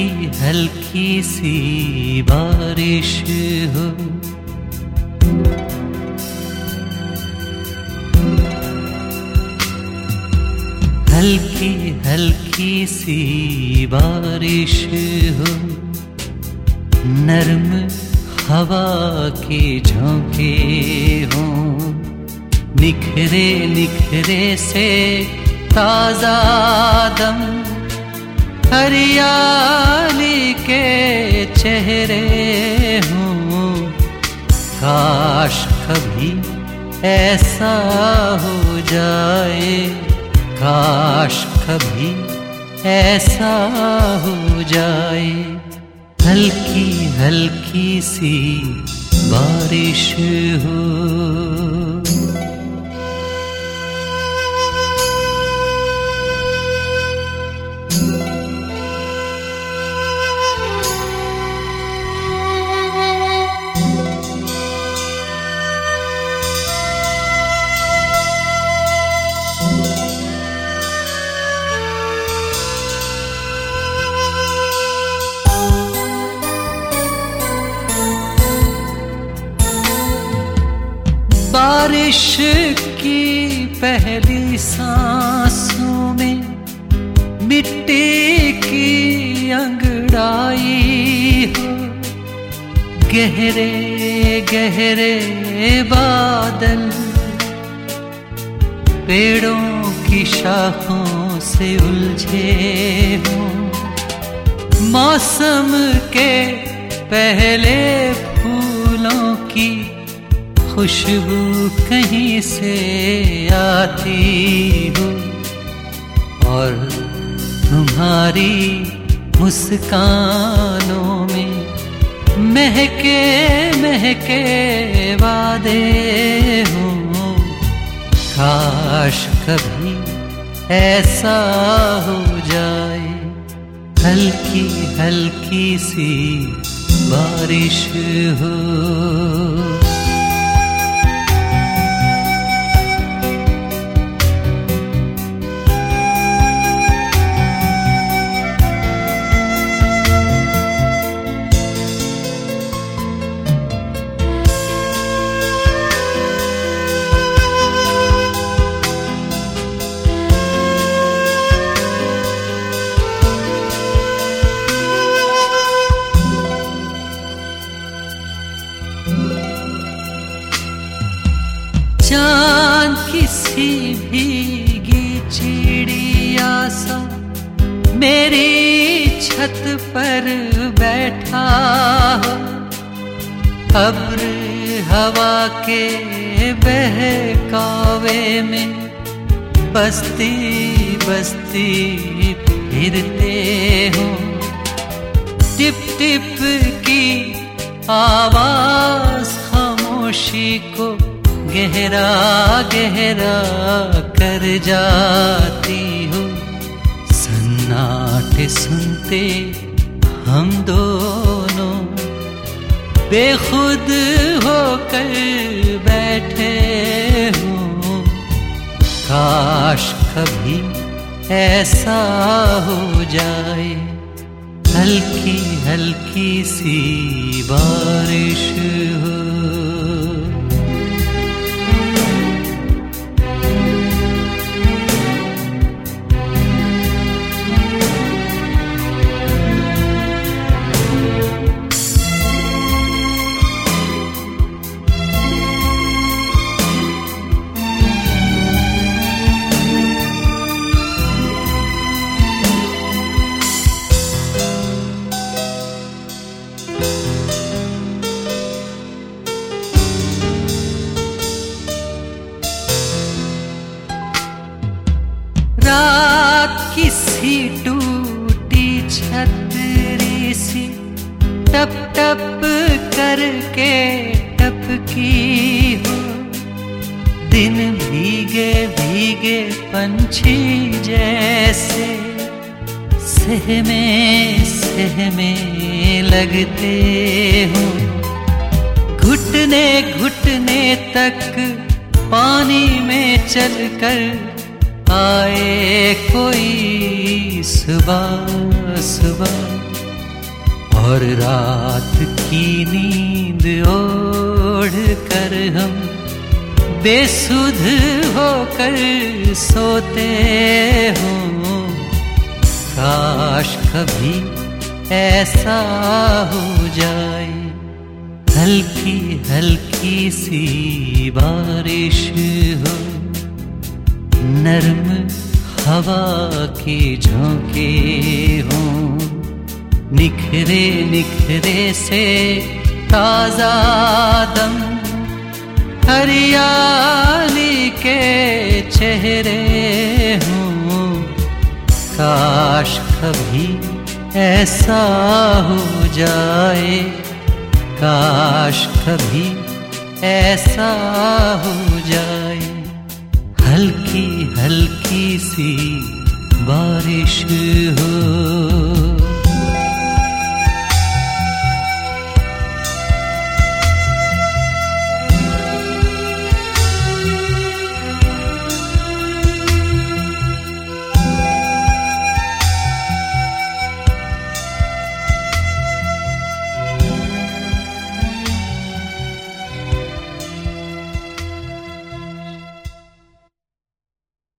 हल्की हल्की सी बारिश हो, हल्की हल्की सी बारिश हो, नर्म हवा के झोंके हों, निखरे निखरे से ताजा दम, हरियाली के चेहरे हों। काश कभी ऐसा हो जाए, काश कभी ऐसा हो जाए, हल्की हल्की सी बारिश हो। बारिश की पहली सांसों में मिट्टी की अंगड़ाई हो, गहरे गहरे बादल पेड़ों की शाखों से उलझे हों, मौसम के पहले फूलों की खुशबू कहीं से आती हो, और तुम्हारी मुस्कानों में महके महके वादे हों। काश कभी ऐसा हो जाए, हल्की हल्की सी बारिश हो। चांद किसी भीगी चिड़िया सा मेरी छत पर बैठा हो, अब्र हवा के बहकावे में बस्ती बस्ती फिरते हो, टिप टिप की आवाज खामोशी को गहरा गहरा कर जाती हो। सन्नाटे सुनते हम दोनों बेखुद होकर बैठे हों। काश कभी ऐसा हो जाए, हल्की हल्की सी बारिश हो। रात किसी टूटी छतरी सी टप टप करके टपकी हो, दिन भीगे भीगे पंछी जैसे सहमे सहमे लगते हो। घुटने घुटने तक पानी में चलकर आए कोई सुबह सुबह, और रात की नींद ओढ़ कर हम बेसुध होकर सोते हों। काश कभी ऐसा हो जाए, हल्की हल्की सी बारिश हो, नर्म हवा के झोंके हों, निखरे निखरे से ताजा दम, हरियाली के चेहरे हों। काश कभी ऐसा हो जाए, काश कभी ऐसा हो जाए, हल्की हल्की सी बारिश हो।